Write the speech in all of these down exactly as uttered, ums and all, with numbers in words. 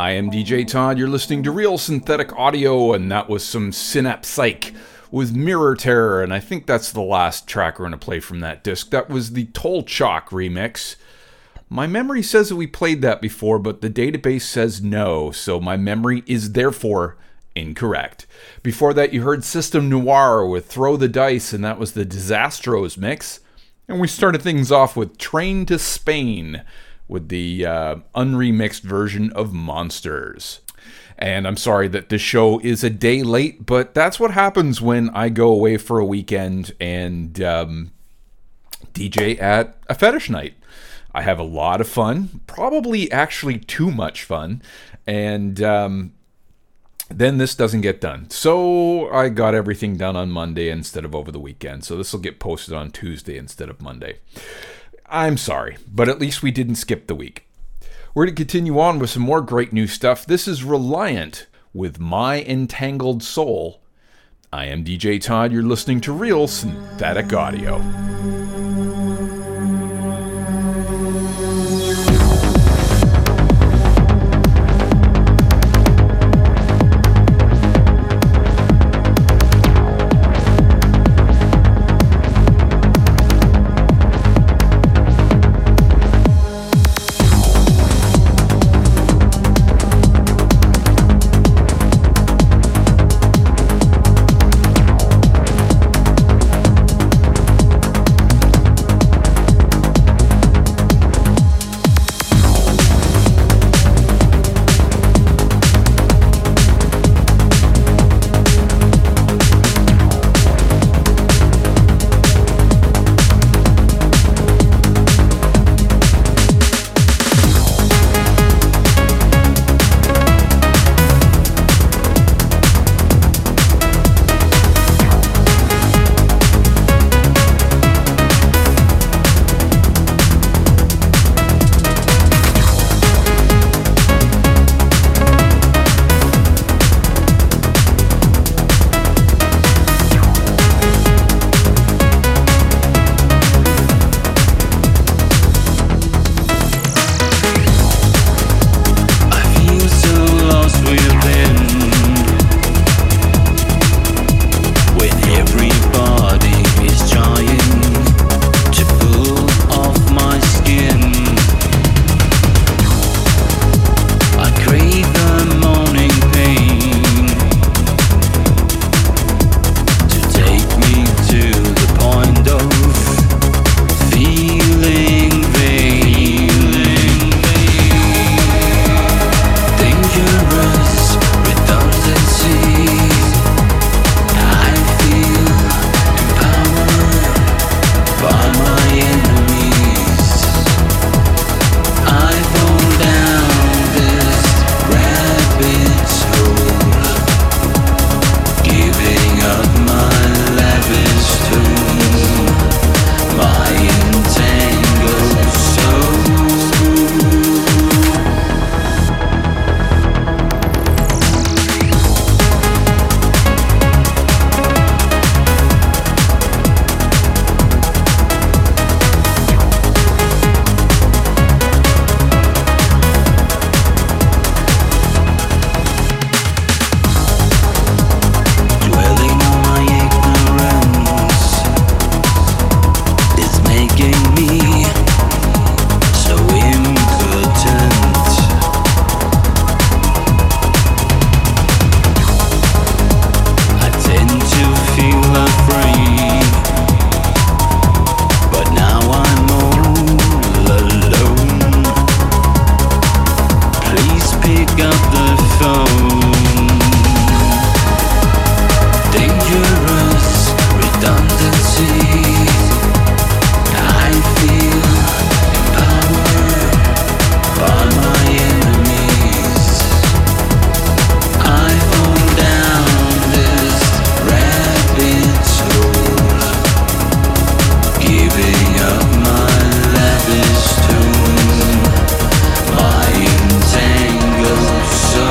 I am D J Todd, you're listening to Real Synthetic Audio, and that was some Synapse Psych with Mirror Terror, and I think that's the last track we're going to play from that disc. That was the Tolchok remix. My memory says that we played that before, but the database says no, so my memory is therefore incorrect. Before that, you heard System Noir with Throw the Dice, and that was the Disastros mix. And we started things off with Train to Spain with the uh, unremixed version of Monsters. And I'm sorry that this show is a day late, but that's what happens when I go away for a weekend and um, D J at a fetish night. I have a lot of fun, probably actually too much fun, and um, then this doesn't get done. So I got everything done on Monday instead of over the weekend, so this will get posted on Tuesday instead of Monday. I'm sorry, but at least we didn't skip the week. We're going to continue on with some more great new stuff. This is Reliant with My Entangled Soul. I am D J Todd. You're listening to Real Synthetic Audio. So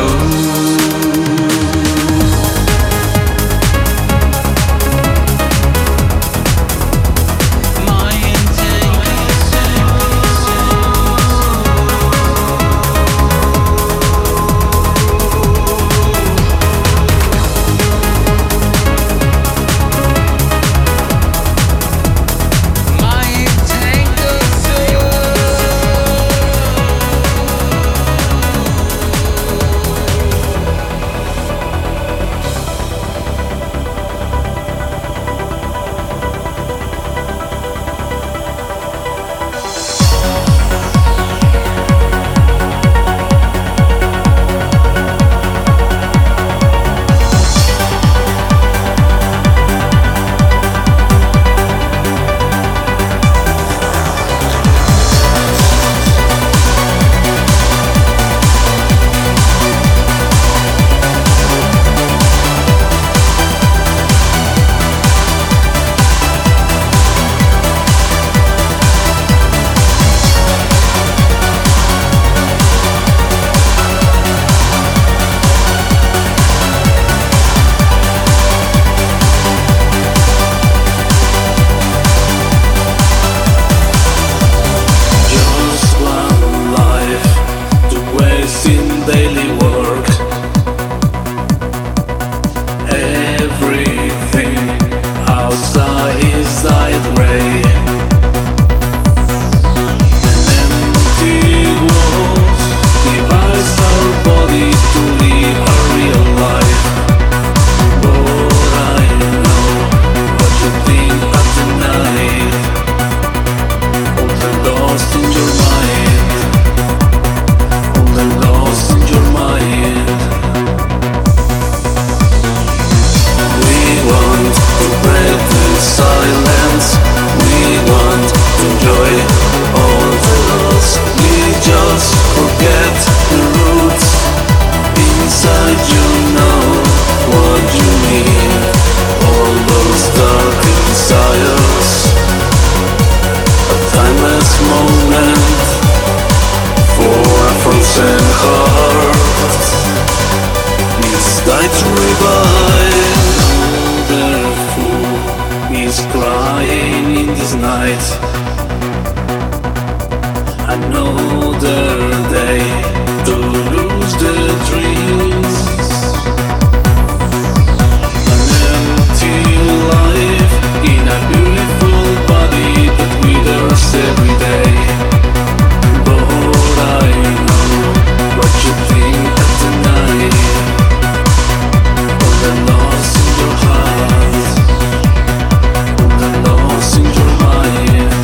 lost in daily work. Everything outside is light gray. An empty walls divides our bodies to live a real life. But I know what you think of tonight. All the lost in your mind. All the lost in your mind. We want to break the silence. We want to enjoy all the loss. We just forget the roots. Inside you know what you need. All those dark desires. A timeless moment for a frozen heart. It's time to revive. Another fool is crying in this night. Another day to lose the dreams. An empty life in a beautiful body that withers every day. But I know what you think of tonight. All the loss in your heart. All the loss in your mind.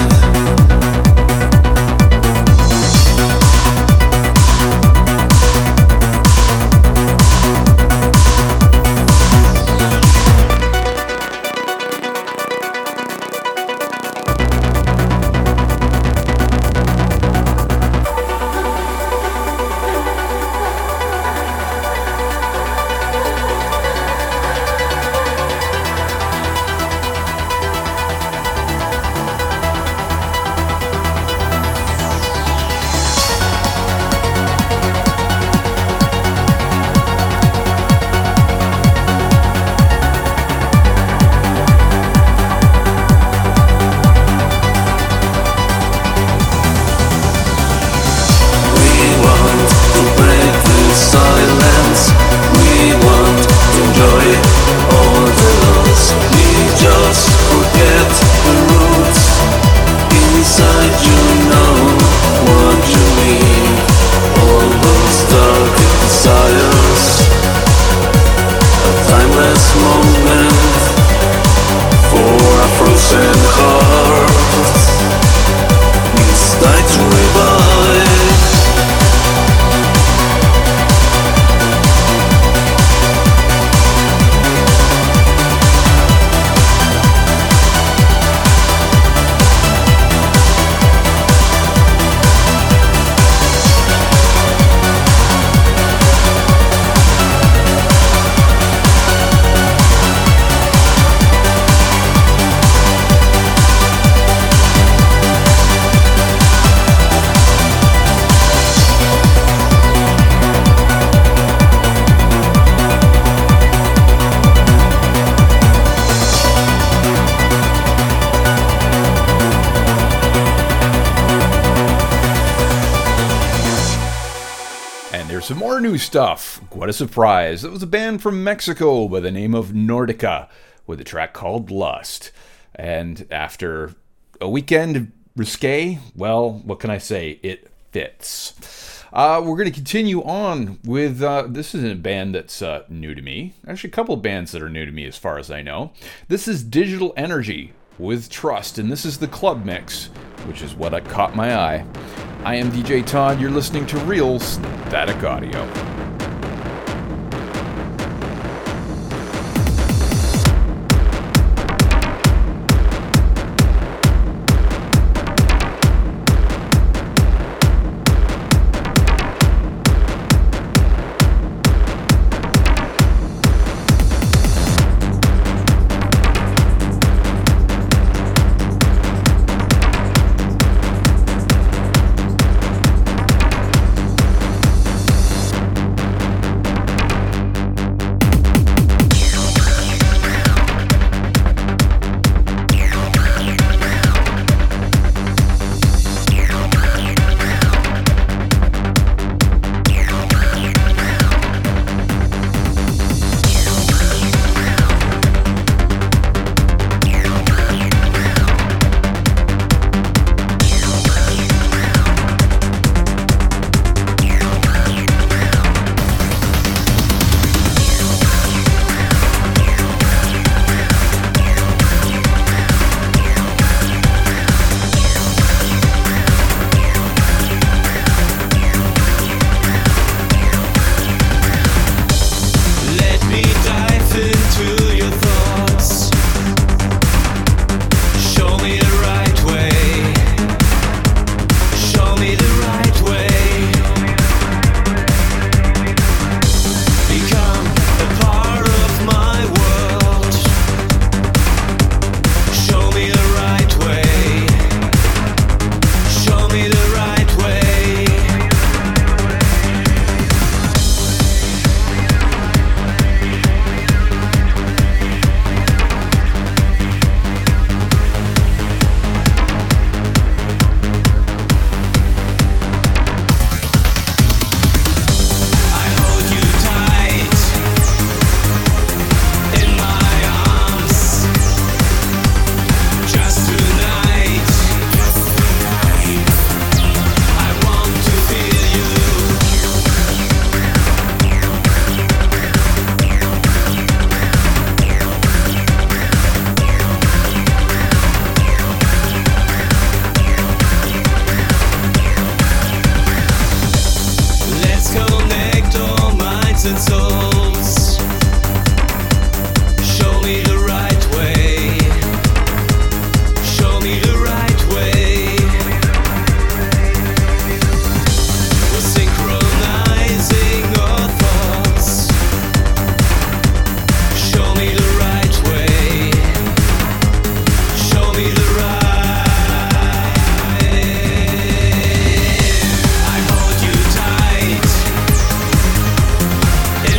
Some more new stuff. What a surprise. It was a band from Mexico by the name of Nordica with a track called Lust. And after a weekend risque, well, what can I say? It fits. Uh, we're going to continue on with, uh, this is a band that's uh, new to me. Actually, a couple of bands that are new to me as far as I know. This is Digital Energy with Trust, and this is the club mix, which is what caught my eye. I am D J Todd. You're listening to Real Synthetic Audio. and souls. Show me the right way. Show me the right way. We're synchronizing our thoughts. Show me the right way. Show me the right. I hold you tight.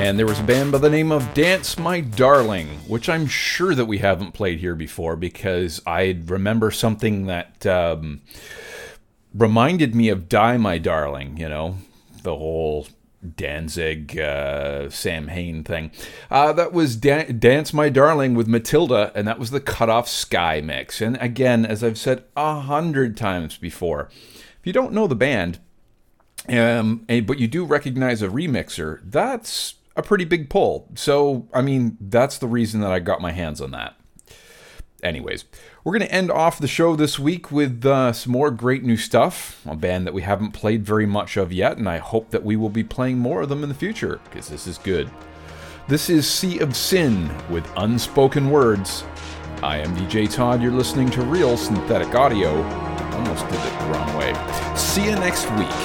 And there was a band by the name of Dance My Darling, which I'm sure that we haven't played here before because I remember something that um, reminded me of Die My Darling, you know, the whole Danzig, uh, Sam Hain thing. Uh, that was da- Dance My Darling with Matilda, and that was the Cut Off Sky mix. And again, as I've said a hundred times before, if you don't know the band, um, and, but you do recognize a remixer, that's a pretty big pull. So, I mean, that's the reason that I got my hands on that. Anyways, we're going to end off the show this week with uh, some more great new stuff, a band that we haven't played very much of yet, and I hope that we will be playing more of them in the future, because this is good. This is Sea of Sin with Unspoken Words. I am D J Todd, you're listening to Real Synthetic Audio. Almost did it the wrong way. See you next week.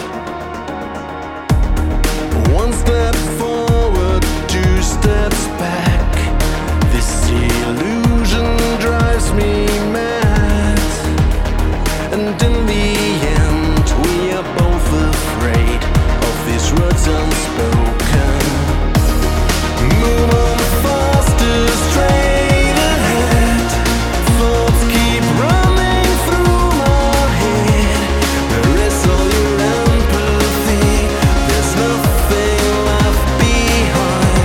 One step forward, two steps back. This illusion drives me mad, and in the end we are both afraid of these words unspoken. Move on faster, straight ahead. Thoughts keep running through my head. Erase all your empathy. There's nothing left behind.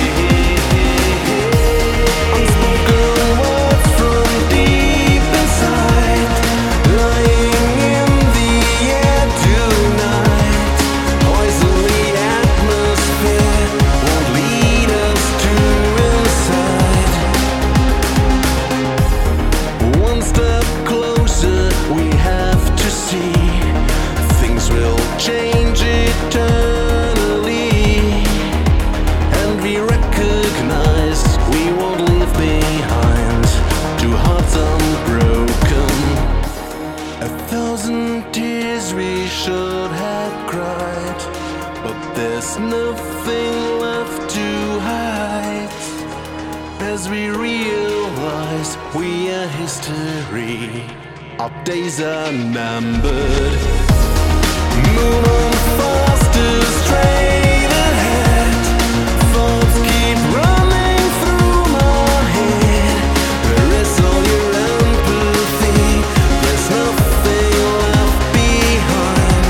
Unspoken words from deep inside, lying in the air tonight. Poison the atmosphere, won't lead us to inside. One step closer, we have to see things will change eternally, and we recognize we won't leave behind two hearts unbroken. A thousand tears we should have cried, but there's nothing left to hide. As we realize we are history, our days are numbered. Move on faster, straight ahead. Thoughts keep running through my head. Erase all your empathy. There's nothing left behind.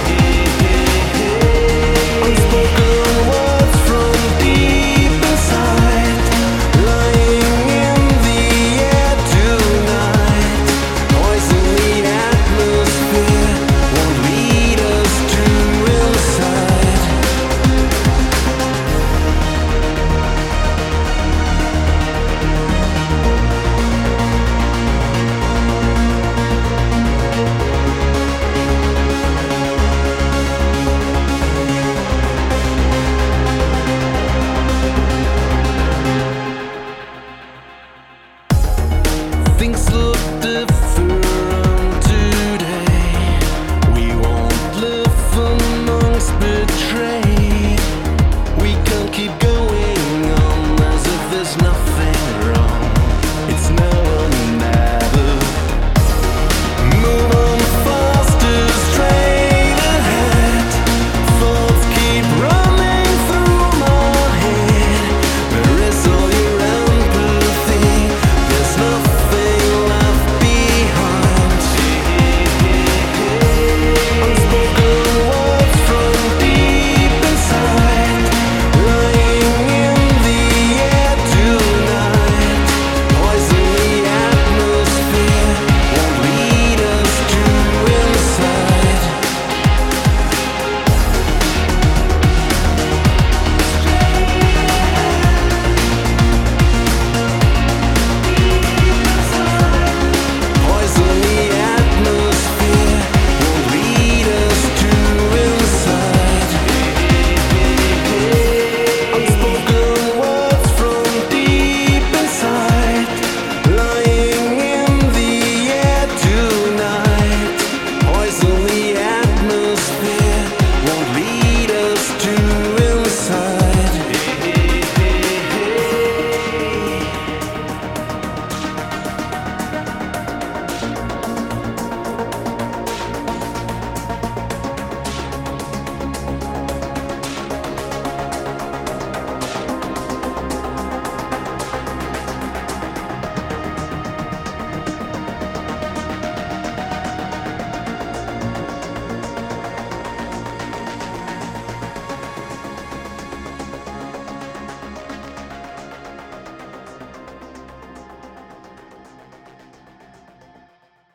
Unspoken words from deep inside, lying in the air tonight. Poison the atmosphere, won't lead us to inside. Things